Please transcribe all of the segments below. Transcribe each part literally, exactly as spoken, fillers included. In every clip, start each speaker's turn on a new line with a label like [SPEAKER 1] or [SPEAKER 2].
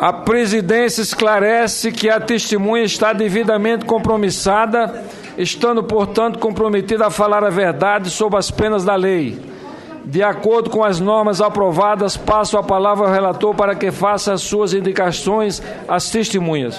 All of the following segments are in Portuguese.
[SPEAKER 1] A presidência esclarece que a testemunha está devidamente compromissada, estando, portanto, comprometida a falar a verdade sob as penas da lei. De acordo com as normas aprovadas, passo a palavra ao relator para que faça as suas indicações às testemunhas.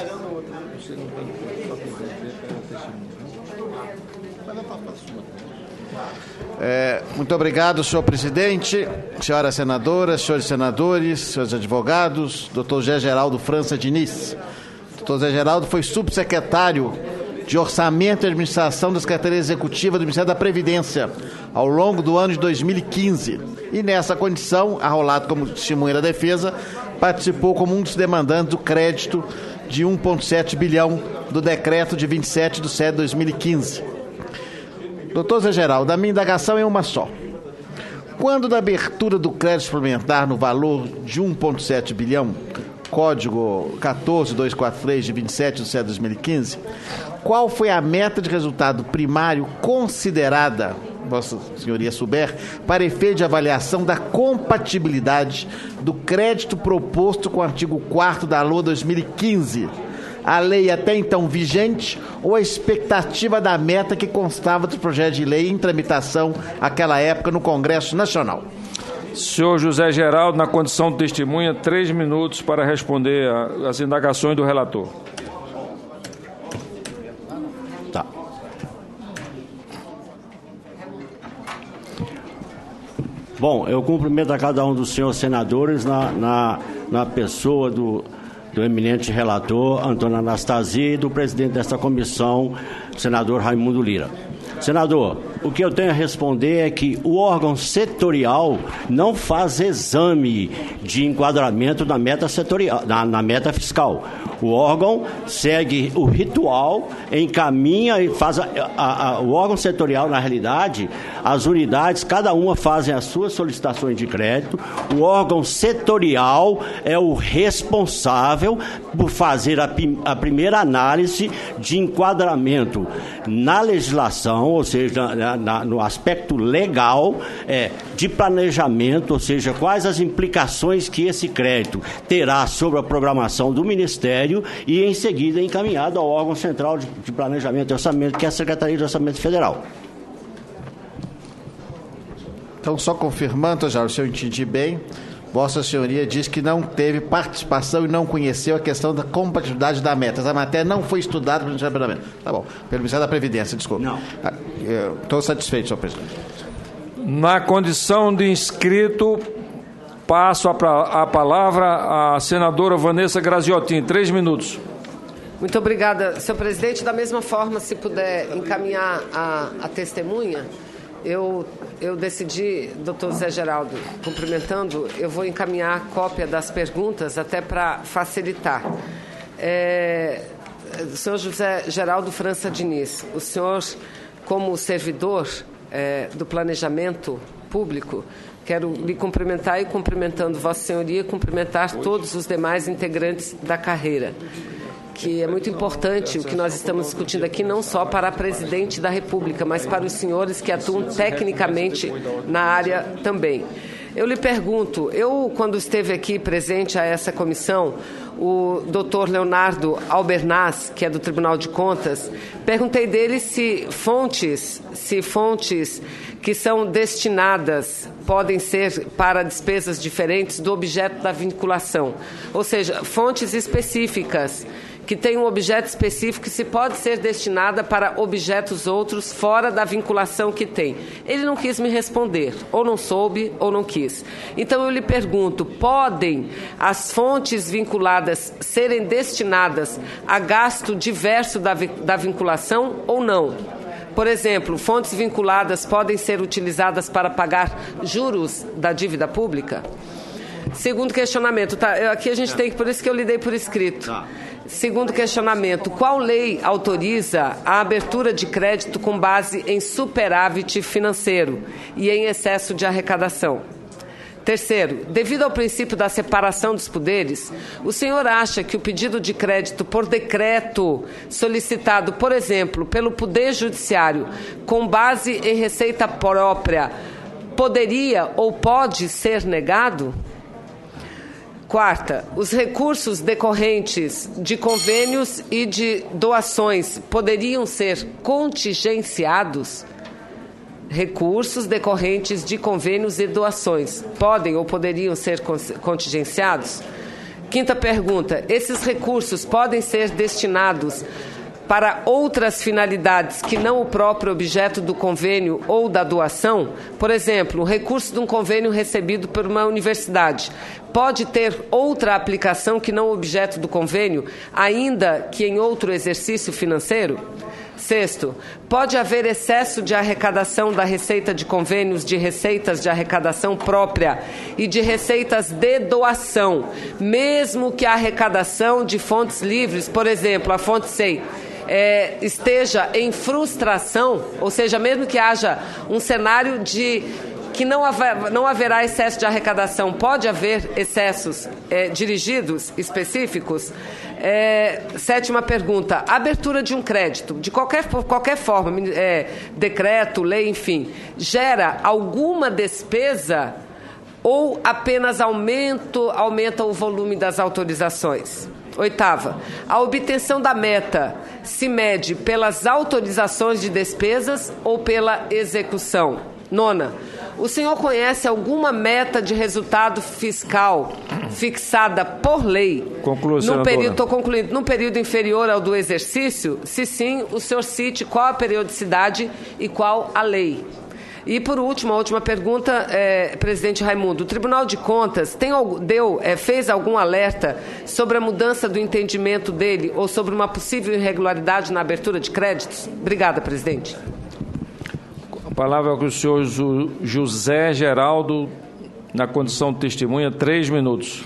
[SPEAKER 2] É, muito obrigado, senhor presidente, senhoras senadoras, senhores senadores, senhores advogados, doutor Zé Geraldo França Diniz. doutor Zé Geraldo foi subsecretário de Orçamento e Administração da Secretaria Executiva do Ministério da Previdência ao longo do ano de dois mil e quinze. E nessa condição, arrolado como testemunha da defesa, participou como um dos demandantes do crédito de um vírgula sete bilhão do decreto de vinte e sete de setembro de dois mil e quinze. doutor Zé Geraldo, a minha indagação é uma só. Quando da abertura do crédito suplementar no valor de um vírgula sete bilhão, código quatorze mil duzentos e quarenta e três de vinte e sete de setembro de dois mil e quinze, qual foi a meta de resultado primário considerada, Vossa Senhoria souber, para efeito de avaliação da compatibilidade do crédito proposto com o artigo quarto da L O A dois mil e quinze? A lei até então vigente ou a expectativa da meta que constava do projeto de lei em tramitação àquela época no Congresso Nacional?
[SPEAKER 1] Senhor José Geraldo, na condição de testemunha, três minutos para responder às indagações do relator.
[SPEAKER 3] Tá. Bom, eu cumprimento a cada um dos senhores senadores na, na, na pessoa do... do eminente relator Antônio Anastasia e do presidente desta comissão, senador Raimundo Lira. Senador, o que eu tenho a responder é que o órgão setorial não faz exame de enquadramento na meta setorial, na, na meta fiscal. O órgão segue o ritual, encaminha e faz a, a, a, o órgão setorial, na realidade, as unidades, cada uma fazem as suas solicitações de crédito. O órgão setorial é o responsável por fazer a, a primeira análise de enquadramento na legislação, ou seja, na, na, no aspecto legal, é, de planejamento, ou seja, quais as implicações que esse crédito terá sobre a programação do Ministério, e em seguida encaminhado ao órgão central de, de planejamento e orçamento, que é a Secretaria de Orçamento Federal.
[SPEAKER 2] Então, só confirmando, já, se eu entendi bem, Vossa Senhoria diz que não teve participação e não conheceu a questão da compatibilidade da meta. Essa matéria não foi estudada pelo Ministério da Previdência. Tá bom, pelo Ministério da Previdência, desculpa.
[SPEAKER 3] Não.
[SPEAKER 2] Estou satisfeito, senhor presidente.
[SPEAKER 1] Na condição de inscrito, passo a, a palavra à senadora Vanessa Graziotin. Três minutos.
[SPEAKER 4] Muito obrigada, senhor presidente. Da mesma forma, se puder encaminhar a, a testemunha, eu, eu decidi, doutor Zé Geraldo, cumprimentando, eu vou encaminhar a cópia das perguntas até para facilitar. É, senhor José Geraldo França Diniz, o senhor, como servidor é, do planejamento público, quero lhe cumprimentar e, cumprimentando Vossa Senhoria, cumprimentar todos os demais integrantes da carreira, que é muito importante o que nós estamos discutindo aqui, não só para a presidente da República, mas para os senhores que atuam tecnicamente na área também. Eu lhe pergunto, eu, quando esteve aqui presente a essa comissão, o doutor Leonardo Albernaz, que é do Tribunal de Contas, perguntei dele se fontes, se fontes que são destinadas podem ser para despesas diferentes do objeto da vinculação, ou seja, fontes específicas que tem um objeto específico que se pode ser destinada para objetos outros fora da vinculação que tem. Ele não quis me responder, ou não soube, ou não quis. Então eu lhe pergunto, podem as fontes vinculadas serem destinadas a gasto diverso da, da vinculação ou não? Por exemplo, fontes vinculadas podem ser utilizadas para pagar juros da dívida pública? Segundo questionamento, tá? Aqui a gente tem que, por isso que eu lhe dei por escrito. Segundo questionamento, qual lei autoriza a abertura de crédito com base em superávit financeiro e em excesso de arrecadação? Terceiro, devido ao princípio da separação dos poderes, o senhor acha que o pedido de crédito por decreto solicitado, por exemplo, pelo Poder Judiciário, com base em receita própria, poderia ou pode ser negado? Quarta, os recursos decorrentes de convênios e de doações poderiam ser contingenciados? Recursos decorrentes de convênios e doações podem ou poderiam ser contingenciados? Quinta pergunta, esses recursos podem ser destinados para outras finalidades que não o próprio objeto do convênio ou da doação? Por exemplo, o recurso de um convênio recebido por uma universidade pode ter outra aplicação que não o objeto do convênio, ainda que em outro exercício financeiro? Sexto, pode haver excesso de arrecadação da receita de convênios, de receitas de arrecadação própria e de receitas de doação, mesmo que a arrecadação de fontes livres, por exemplo, a fonte S E I, É, esteja em frustração, ou seja, mesmo que haja um cenário de que não, haver, não haverá excesso de arrecadação, pode haver excessos é, dirigidos específicos? É, sétima pergunta, abertura de um crédito, de qualquer, qualquer forma, é, decreto, lei, enfim, gera alguma despesa ou apenas aumento, aumenta o volume das autorizações? Oitava, a obtenção da meta se mede pelas autorizações de despesas ou pela execução? Nona, o senhor conhece alguma meta de resultado fiscal fixada por lei?
[SPEAKER 1] Conclua,
[SPEAKER 4] no período, estou concluindo, num período inferior ao do exercício? Se sim, o senhor cite qual a periodicidade e qual a lei. E, por último, a última pergunta, é, presidente Raimundo, o Tribunal de Contas tem, deu, é, fez algum alerta sobre a mudança do entendimento dele ou sobre uma possível irregularidade na abertura de créditos? Obrigada, presidente.
[SPEAKER 1] A palavra é com o senhor José Geraldo, na condição de testemunha, três minutos.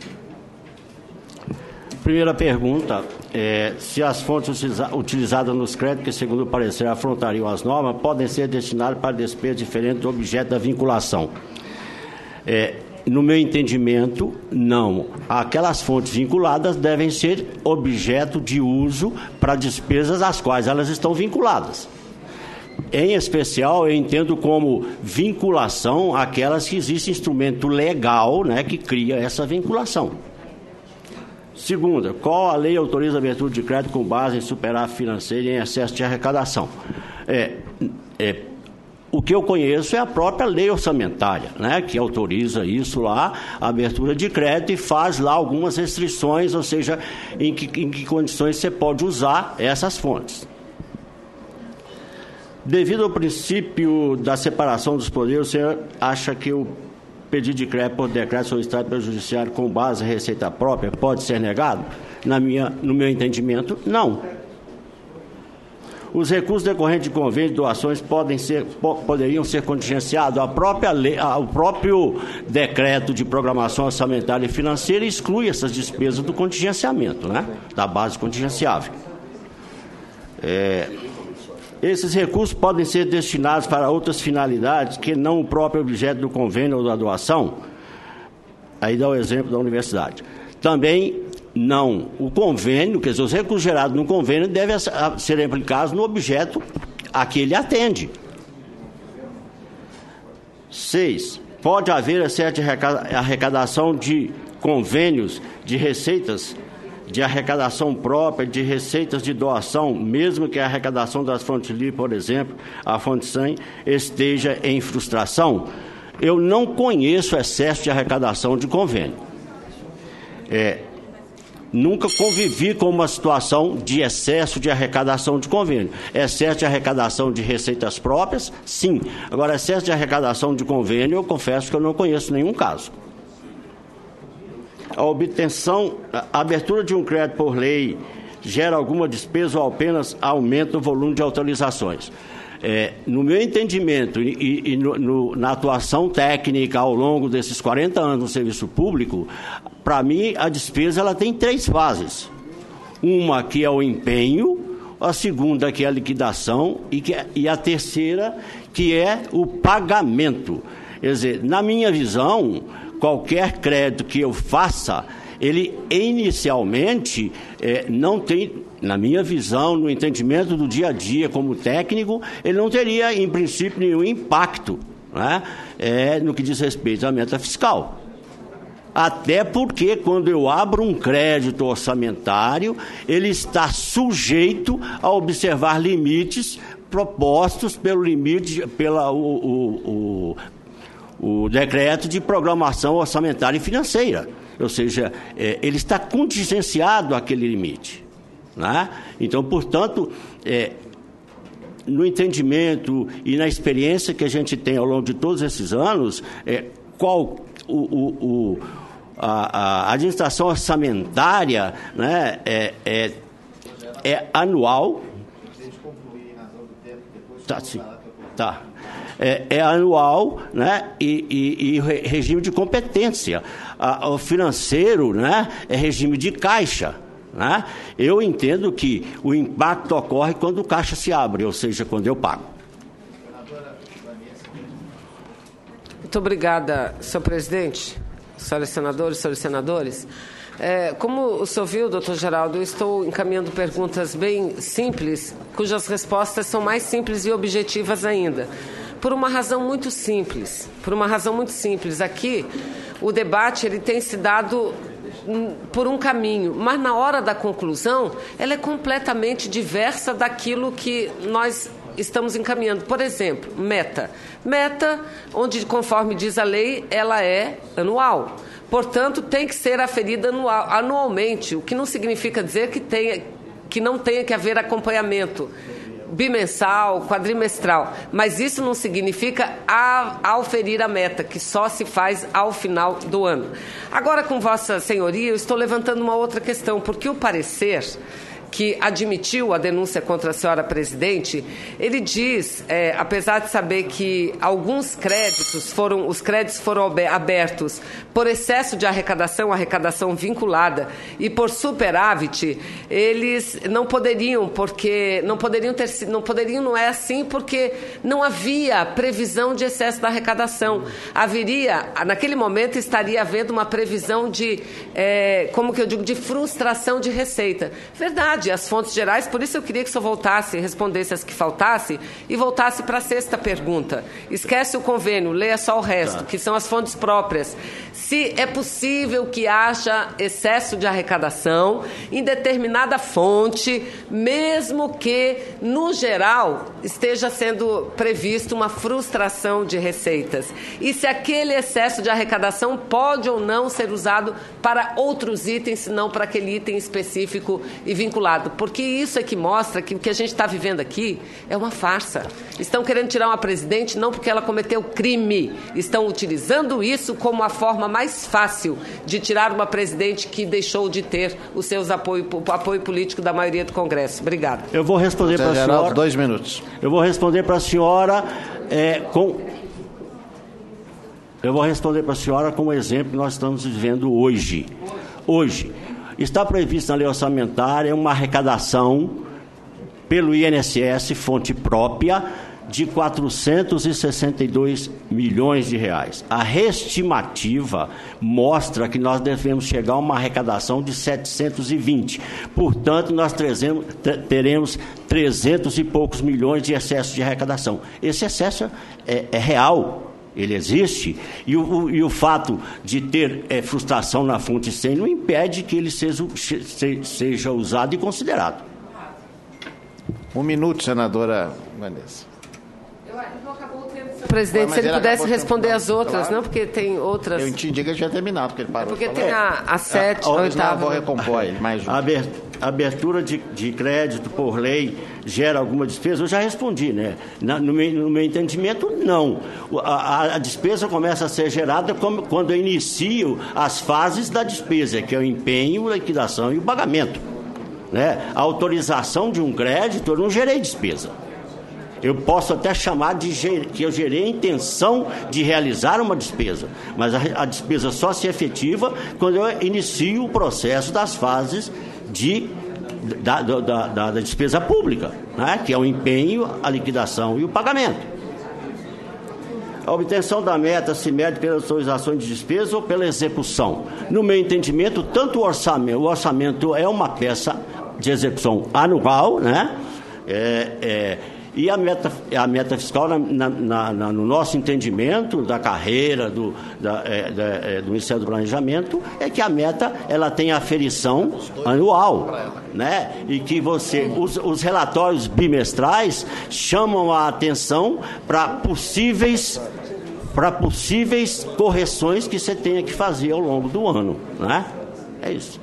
[SPEAKER 3] Primeira pergunta, é, se as fontes utilizadas nos créditos, que segundo o parecer afrontariam as normas, podem ser destinadas para despesas diferentes do objeto da vinculação. É, no meu entendimento, não. Aquelas fontes vinculadas devem ser objeto de uso para despesas às quais elas estão vinculadas. Em especial, eu entendo como vinculação aquelas que existe instrumento legal, né, que cria essa vinculação. Segunda, qual a lei autoriza a abertura de crédito com base em superávit financeiro e em excesso de arrecadação? É, é, o que eu conheço é a própria lei orçamentária, né, que autoriza isso lá, a abertura de crédito, e faz lá algumas restrições, ou seja, em que, em que condições você pode usar essas fontes. Devido ao princípio da separação dos poderes, o senhor acha que o pedido de crédito por decreto solicitado pelo Judiciário com base em receita própria pode ser negado? Na minha, no meu entendimento, não. Os recursos decorrentes de convênios e doações podem ser, po, poderiam ser contingenciados. A própria lei, a, o próprio decreto de programação orçamentária e financeira exclui essas despesas do contingenciamento, né? Da base contingenciável. É... Esses recursos podem ser destinados para outras finalidades que não o próprio objeto do convênio ou da doação? Aí dá o exemplo da universidade. Também não. O convênio, quer dizer, os recursos gerados no convênio devem ser aplicados no objeto a que ele atende. Seis. Pode haver excesso de arrecadação de convênios, de receitas de arrecadação própria, de receitas de doação, mesmo que a arrecadação das fontes livres, por exemplo, a fonte S E M, esteja em frustração? Eu não conheço excesso de arrecadação de convênio. É, nunca convivi com uma situação de excesso de arrecadação de convênio. Excesso de arrecadação de receitas próprias, sim. Agora, excesso de arrecadação de convênio, eu confesso que eu não conheço nenhum caso. A obtenção, a abertura de um crédito por lei gera alguma despesa ou apenas aumenta o volume de autorizações? É, no meu entendimento e, e, e no, no, na atuação técnica ao longo desses quarenta anos no serviço público, para mim a despesa ela tem três fases. Uma que é o empenho, a segunda que é a liquidação e, que é, e a terceira que é o pagamento. Quer dizer, na minha visão, qualquer crédito que eu faça, ele inicialmente é, não tem, na minha visão, no entendimento do dia a dia como técnico, ele não teria, em princípio, nenhum impacto, né, é, no que diz respeito à meta fiscal. Até porque, quando eu abro um crédito orçamentário, ele está sujeito a observar limites propostos pelo limite, pela, o, o, o, o decreto de programação orçamentária e financeira. Ou seja, é, ele está contingenciado àquele limite. Né? Então, portanto, é, no entendimento e na experiência que a gente tem ao longo de todos esses anos, é, qual o... o, o A, a administração orçamentária, né, é, é, é anual. Tá, sim. Tá. É, é anual, né, e, e, e regime de competência. A, o financeiro, né, é regime de caixa. Né? Eu entendo que o impacto ocorre quando o caixa se abre, ou seja, quando eu pago.
[SPEAKER 4] Muito obrigada, senhor presidente. Senhores senadores, senhores senadores, é, como o senhor viu, doutor Geraldo, eu estou encaminhando perguntas bem simples, cujas respostas são mais simples e objetivas ainda. Por uma razão muito simples, por uma razão muito simples. Aqui, o debate ele tem se dado por um caminho, mas na hora da conclusão, ela é completamente diversa daquilo que nós estamos encaminhando. Por exemplo, meta. Meta, onde, conforme diz a lei, ela é anual. Portanto, tem que ser aferida anual, anualmente, o que não significa dizer que, tenha, que não tenha que haver acompanhamento bimensal, quadrimestral. Mas isso não significa a, auferir a meta, que só se faz ao final do ano. Agora, com Vossa Senhoria, eu estou levantando uma outra questão, porque o parecer que admitiu a denúncia contra a senhora presidente, ele diz, é, apesar de saber que alguns créditos foram, os créditos foram abertos por excesso de arrecadação, arrecadação vinculada, e por superávit, eles não poderiam, porque não poderiam ter, não poderiam, não é assim, porque não havia previsão de excesso da arrecadação. Haveria, naquele momento, estaria havendo uma previsão de, é, como que eu digo, de frustração de receita. Verdade. As fontes gerais, por isso eu queria que o senhor voltasse, respondesse as que faltasse e voltasse para a sexta pergunta. Esquece o convênio, leia só o resto, tá, que são as fontes próprias. Se é possível que haja excesso de arrecadação em determinada fonte, mesmo que, no geral, esteja sendo previsto uma frustração de receitas. E se aquele excesso de arrecadação pode ou não ser usado para outros itens, se não para aquele item específico e vinculado. Porque isso é que mostra que o que a gente está vivendo aqui é uma farsa. Estão querendo tirar uma presidente não porque ela cometeu crime, estão utilizando isso como a forma mais fácil de tirar uma presidente que deixou de ter os seus apoio, o apoio político da maioria do Congresso. Obrigado.
[SPEAKER 3] Eu vou responder para a senhora.
[SPEAKER 2] Dois minutos.
[SPEAKER 3] Eu vou responder para a senhora é, com. Eu vou responder para a senhora com o exemplo que nós estamos vivendo hoje. Hoje. Está previsto na lei orçamentária uma arrecadação pelo I N S S, fonte própria, de quatrocentos e sessenta e dois milhões de reais. A reestimativa mostra que nós devemos chegar a uma arrecadação de setecentos e vinte. Portanto, nós trazemos, teremos trezentos e poucos milhões de excesso de arrecadação. Esse excesso é, é real. Ele existe, e o, e o fato de ter é, frustração na fonte cem não impede que ele seja, seja usado e considerado.
[SPEAKER 2] Um minuto, senadora Vanessa.
[SPEAKER 4] Eu acho que não acabou o tempo, senhor presidente. Se ele pudesse responder as outras, claro. Não, porque tem outras.
[SPEAKER 2] Eu entendi que ele já tinha terminado, porque ele parou.
[SPEAKER 4] É porque tem a, a sete, a oitava.
[SPEAKER 2] Vou recompor ele, mais um.
[SPEAKER 3] A abertura de, de crédito por lei gera alguma despesa? Eu já respondi, né? Na, no, meu, no meu entendimento, não. A, a despesa começa a ser gerada como, quando eu inicio as fases da despesa, que é o empenho, a liquidação e o pagamento. Né? A autorização de um crédito, eu não gerei despesa. Eu posso até chamar de que eu gerei a intenção de realizar uma despesa, mas a, a despesa só se efetiva quando eu inicio o processo das fases de, da, da, da, da despesa pública, né? Que é o empenho, a liquidação e o pagamento. A obtenção da meta se mede pela autorização de despesa ou pela execução. No meu entendimento, tanto o orçamento, o orçamento é uma peça de execução anual, né? É, é, E a meta, a meta fiscal, na, na, na, no nosso entendimento da carreira do, da, é, da, é, do Ministério do Planejamento, é que a meta ela tem aferição anual, né? E que você, os, os relatórios bimestrais chamam a atenção para possíveis, para possíveis correções que você tenha que fazer ao longo do ano, né? É isso.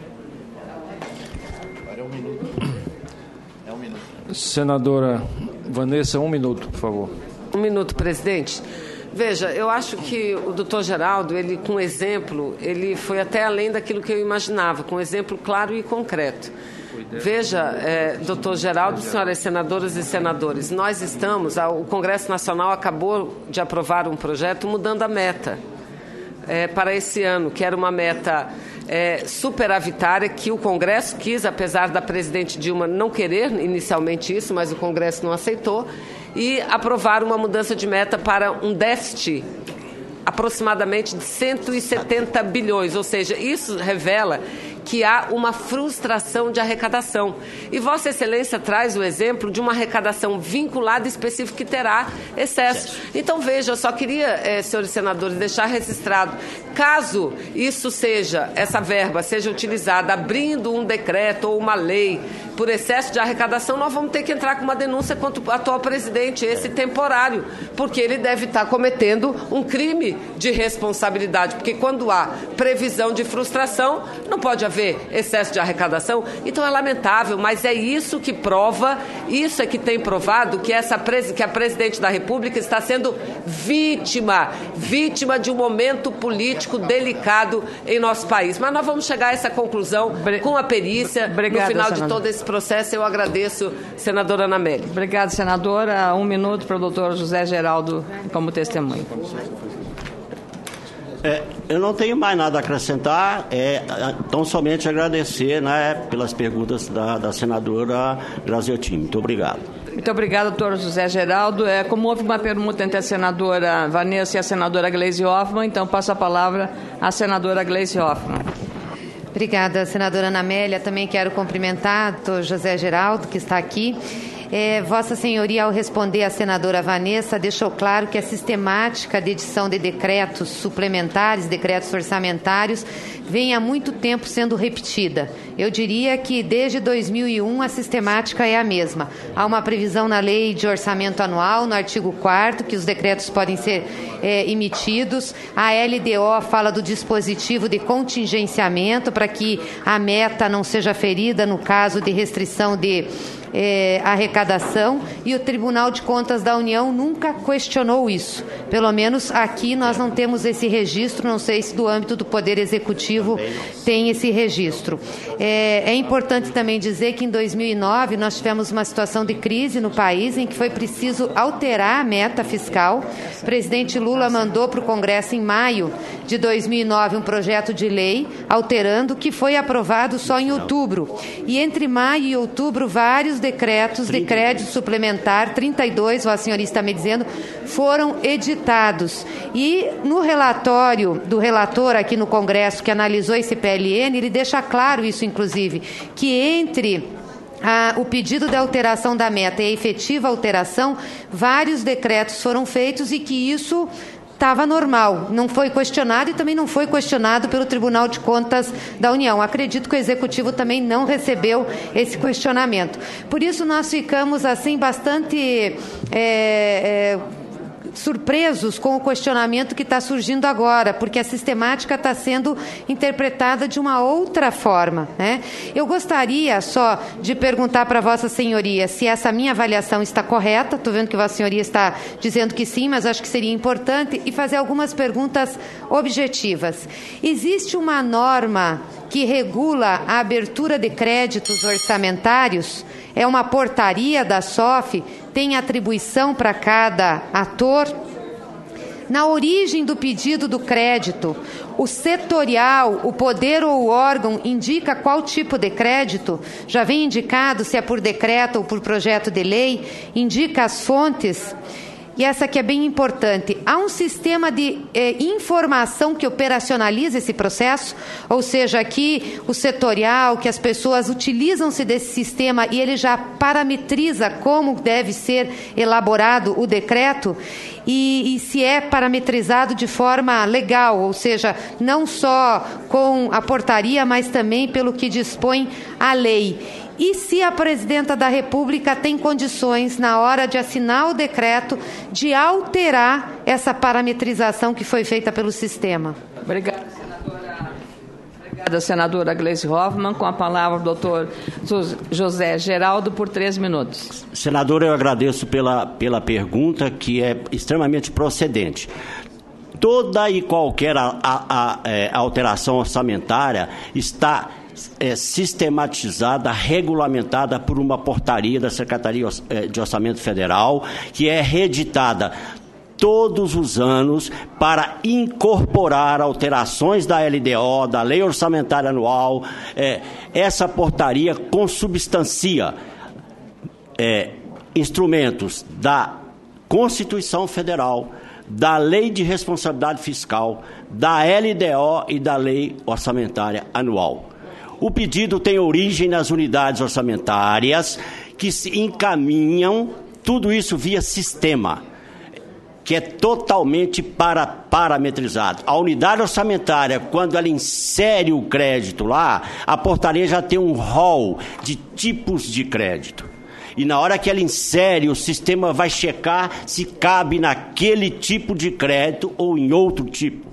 [SPEAKER 1] Senadora Vanessa, um minuto, por favor.
[SPEAKER 4] Um minuto, presidente. Veja, eu acho que o doutor Geraldo, ele, com exemplo, ele foi até além daquilo que eu imaginava, com um exemplo claro e concreto. Veja, é, doutor Geraldo, senhoras senadoras e senadores, nós estamos, o Congresso Nacional acabou de aprovar um projeto mudando a meta é, para esse ano, que era uma meta é, superavitária, que o Congresso quis, apesar da presidente Dilma não querer inicialmente isso, mas o Congresso não aceitou, e aprovar uma mudança de meta para um déficit aproximadamente de cento e setenta bilhões, ou seja, isso revela que há uma frustração de arrecadação. E Vossa Excelência traz o exemplo de uma arrecadação vinculada específica que terá excesso. Então, veja, eu só queria, eh, senhores senadores, deixar registrado, caso isso seja, essa verba seja utilizada abrindo um decreto ou uma lei por excesso de arrecadação, nós vamos ter que entrar com uma denúncia contra o atual presidente, esse temporário, porque ele deve estar cometendo um crime de responsabilidade, porque quando há previsão de frustração, não pode haver excesso de arrecadação. Então é lamentável, mas é isso que prova, isso é que tem provado que, essa, que a presidente da República está sendo vítima, vítima de um momento político delicado em nosso país. Mas nós vamos chegar a essa conclusão com a perícia. Obrigada, no final senadora. De todo esse processo, eu agradeço, senadora Ana Amélia.
[SPEAKER 5] Obrigada, senadora. Um minuto para o doutor José Geraldo como testemunho.
[SPEAKER 3] É, eu não tenho mais nada a acrescentar, é, então somente agradecer, né, pelas perguntas da, da senadora Graziotin. Muito obrigado.
[SPEAKER 5] Muito obrigada, doutor José Geraldo. É, como houve uma pergunta entre a senadora Vanessa e a senadora Gleisi Hoffmann, então passo a palavra à senadora Gleisi Hoffmann.
[SPEAKER 6] Obrigada, senadora Ana Amélia. Também quero cumprimentar o doutor José Geraldo, que está aqui. É, Vossa Senhoria, ao responder à senadora Vanessa, deixou claro que a sistemática de edição de decretos suplementares, decretos orçamentários, vem há muito tempo sendo repetida. Eu diria que desde dois mil e um a sistemática é a mesma. Há uma previsão na Lei de Orçamento Anual, no artigo quarto, que os decretos podem ser é, emitidos. A L D O fala do dispositivo de contingenciamento para que a meta não seja ferida no caso de restrição de É, arrecadação, e o Tribunal de Contas da União nunca questionou isso. Pelo menos aqui nós não temos esse registro, não sei se do âmbito do Poder Executivo tem esse registro. É, é importante também dizer que em dois mil e nove nós tivemos uma situação de crise no país em que foi preciso alterar a meta fiscal. O presidente Lula mandou para o Congresso em maio de dois mil e nove um projeto de lei alterando, que foi aprovado só em outubro. E entre maio e outubro, vários decretos de crédito suplementar, trinta e dois, Vossa Senhoria está me dizendo, foram editados. E no relatório do relator aqui no Congresso, que analisou esse P L N, ele deixa claro isso, inclusive, que entre Ah, o pedido de alteração da meta e a efetiva alteração, vários decretos foram feitos e que isso estava normal, não foi questionado e também não foi questionado pelo Tribunal de Contas da União. Acredito que o Executivo também não recebeu esse questionamento. Por isso nós ficamos assim bastante é, é, surpresos com o questionamento que está surgindo agora, porque a sistemática está sendo interpretada de uma outra forma, né? Eu gostaria só de perguntar para Vossa Senhoria se essa minha avaliação está correta. Estou vendo que Vossa Senhoria está dizendo que sim, mas acho que seria importante, e fazer algumas perguntas objetivas. Existe uma norma que regula a abertura de créditos orçamentários? É uma portaria da S O F? Tem atribuição para cada ator? Na origem do pedido do crédito, o setorial, o poder ou o órgão indica qual tipo de crédito? Já vem indicado se é por decreto ou por projeto de lei? Indica as fontes? e essa aqui é bem importante, há um sistema de eh, informação que operacionaliza esse processo, ou seja, aqui o setorial, que as pessoas utilizam-se desse sistema e ele já parametriza como deve ser elaborado o decreto e, e se é parametrizado de forma legal, ou seja, não só com a portaria, mas também pelo que dispõe a lei. E se a Presidenta da República tem condições, na hora de assinar o decreto, de alterar essa parametrização que foi feita pelo sistema?
[SPEAKER 5] Obrigada, senadora. Obrigada, senadora Gleisi Hoffmann. Com a palavra, o doutor José Geraldo, por três minutos.
[SPEAKER 3] Senadora, eu agradeço pela, pela pergunta, que é extremamente procedente. Toda e qualquer a, a, a, é, alteração orçamentária está É, sistematizada, regulamentada por uma portaria da Secretaria de Orçamento Federal, que é reeditada todos os anos para incorporar alterações da L D O, da Lei Orçamentária Anual. É, essa portaria consubstancia é, instrumentos da Constituição Federal, da Lei de Responsabilidade Fiscal, da L D O e da Lei Orçamentária Anual. O pedido tem origem nas unidades orçamentárias que se encaminham, tudo isso via sistema, que é totalmente para, parametrizado. A unidade orçamentária, quando ela insere o crédito lá, a portaria já tem um rol de tipos de crédito. E na hora que ela insere, o sistema vai checar se cabe naquele tipo de crédito ou em outro tipo.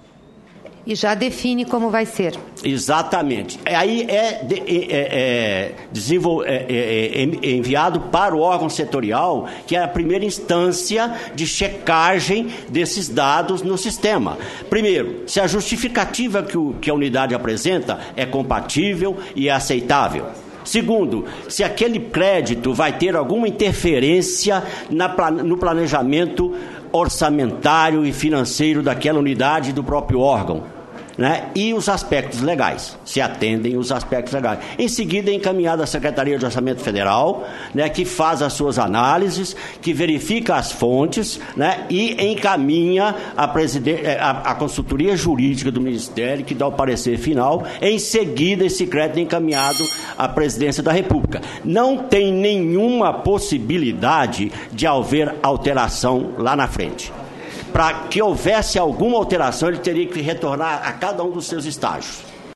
[SPEAKER 6] E já define como vai ser.
[SPEAKER 3] Exatamente. Aí é, é, é, desenvol... é, é, é enviado para o órgão setorial, que é a primeira instância de checagem desses dados no sistema. Primeiro, se a justificativa que, o, que a unidade apresenta é compatível e é aceitável. Segundo, se aquele crédito vai ter alguma interferência na, no planejamento orçamentário e financeiro daquela unidade do próprio órgão. Né? E os aspectos legais, se atendem os aspectos legais. Em seguida é encaminhado à Secretaria de Orçamento Federal, né, que faz as suas análises, que verifica as fontes, né, e encaminha a, presiden- a, a consultoria jurídica do Ministério, que dá o parecer final. Em seguida, esse crédito é encaminhado à Presidência da República. Não tem nenhuma possibilidade de haver alteração lá na frente. Para que houvesse alguma alteração, ele teria que retornar a cada um dos seus estágios.